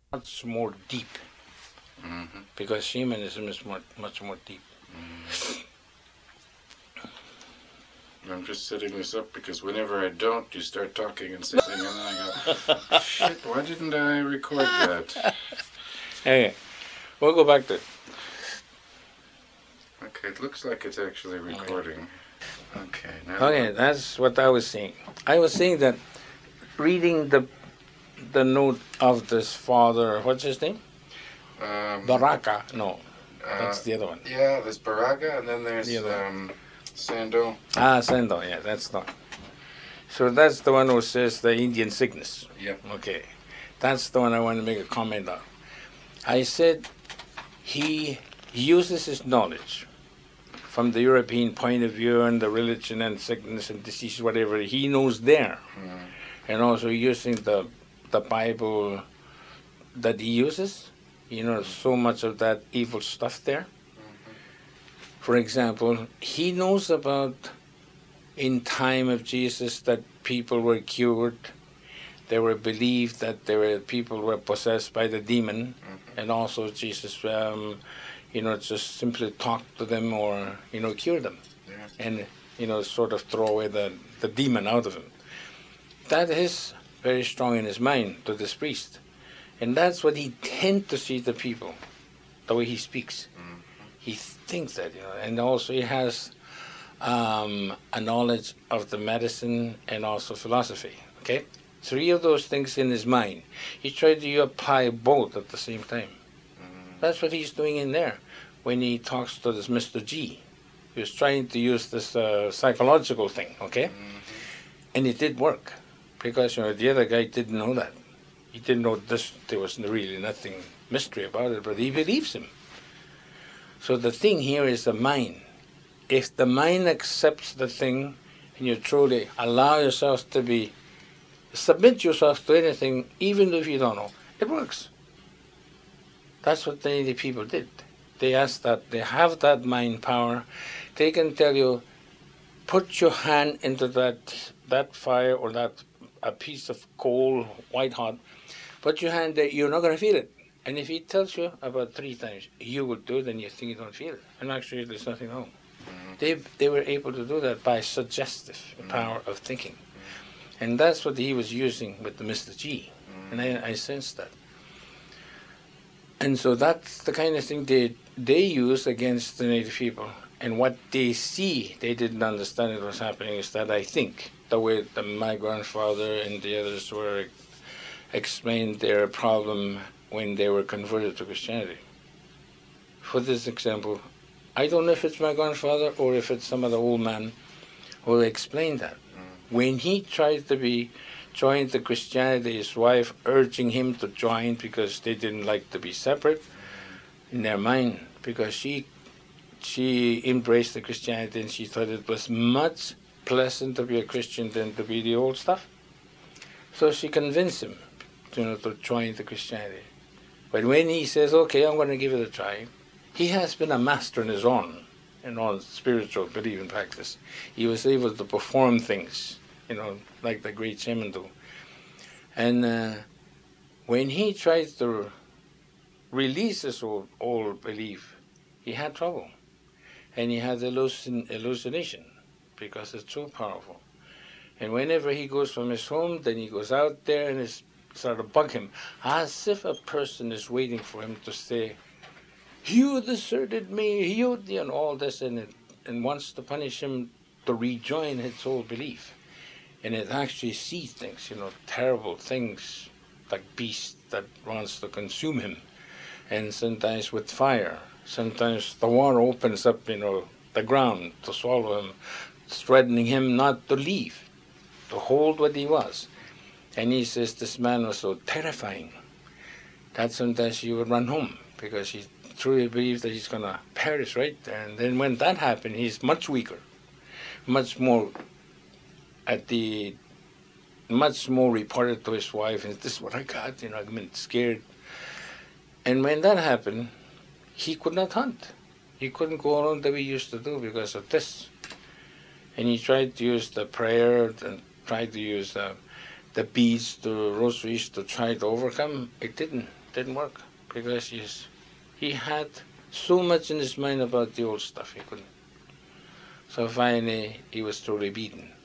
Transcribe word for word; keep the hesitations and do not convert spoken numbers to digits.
much more deep, Mm-hmm. because shamanism is more, much more deep. Mm. I'm just setting this up because whenever I don't, you start talking and singing, and then I go, shit, why didn't I record that? Okay, we'll go back to it. Okay, it looks like it's actually recording. Okay, now. Okay, that's what I was saying. I was saying that reading the the note of this father, what's his name? Um, Baraka. No, uh, that's the other one. Yeah, there's Baraga, and then there's The other um, Sando. Ah, Sando, yeah, that's not. So that's the one who says the Indian sickness. Yep. Okay, that's the one I want to make a comment on. I said he uses his knowledge from the European point of view and the religion and sickness and disease, whatever he knows there, Mm. and also using the the Bible that he uses. You know, so much of that evil stuff there. Mm-hmm. For example, he knows about in time of Jesus that people were cured. They were believed that there were people were possessed by the demon, Mm-hmm. and also Jesus, um, you know, just simply talk to them or you know cure them, Yeah. and you know sort of throw away the the demon out of him. That is very strong in his mind to this priest, and that's what he tends to see the people, the way he speaks. Mm-hmm. He thinks that, you know, and also he has um, a knowledge of the medicine and also philosophy. Okay, three of those things in his mind. He tried to apply both at the same time. Mm-hmm. That's what he's doing in there when he talks to this Mister G. He was trying to use this uh, psychological thing. Okay, Mm-hmm. and it did work because you know the other guy didn't know that. He didn't know this. There was really nothing mystery about it, but he believes him. So the thing here is the mind. If the mind accepts the thing and you truly allow yourself to be, submit yourself to anything, even if you don't know, it works. That's what the native people did. They asked that, they have that mind power. They can tell you, put your hand into that that fire or that a piece of coal, white hot, put your hand there, you're not going to feel it. And if he tells you about three times, you will do it and you think you don't feel it. And actually there's nothing wrong. Mm-hmm. They they were able to do that by suggestive Mm-hmm. power of thinking. And that's what he was using with the Mister G. Mm-hmm. And I, I sensed that. And so that's the kind of thing they they use against the native people. And what they see, they didn't understand it was happening, is that I think the way that my grandfather and the others were explained their problem when they were converted to Christianity. For this example, I don't know if it's my grandfather or if it's some other old man who explained that. Mm. When he tried to be joined to Christianity, his wife urging him to join because they didn't like to be separate in their mind, because she she embraced the Christianity and she thought it was much pleasant to be a Christian than to be the old stuff. So she convinced him, you know, to join the Christianity. But when he says, okay, I'm going to give it a try, he has been a master in his own, in own spiritual belief and practice. He was able to perform things, you know, like the great shaman do. And uh, when he tried to release his old, old belief, he had trouble. And he had hallucin- hallucination, because it's so powerful. And whenever he goes from his home, then he goes out there and it's sort of bug him, as if a person is waiting for him to say, you deserted me, you, and all this, and it, and wants to punish him to rejoin his old belief. And it actually sees things, you know, terrible things, like beasts that wants to consume him. And sometimes with fire, sometimes the water opens up, you know, the ground to swallow him, threatening him not to leave, to hold what he was. And he says this man was so terrifying that sometimes he would run home because he truly believes that he's going to perish right there. And then when that happened, he's much weaker, much more at the, much more reported to his wife, and this is what I got, you know, I've been scared. And when that happened, he could not hunt. He couldn't go around the way he used to do because of this. And he tried to use the prayer and tried to use uh, the beads, the rosaries to try to overcome. It didn't. didn't work because he's, he had so much in his mind about the old stuff he couldn't. So finally he was truly beaten.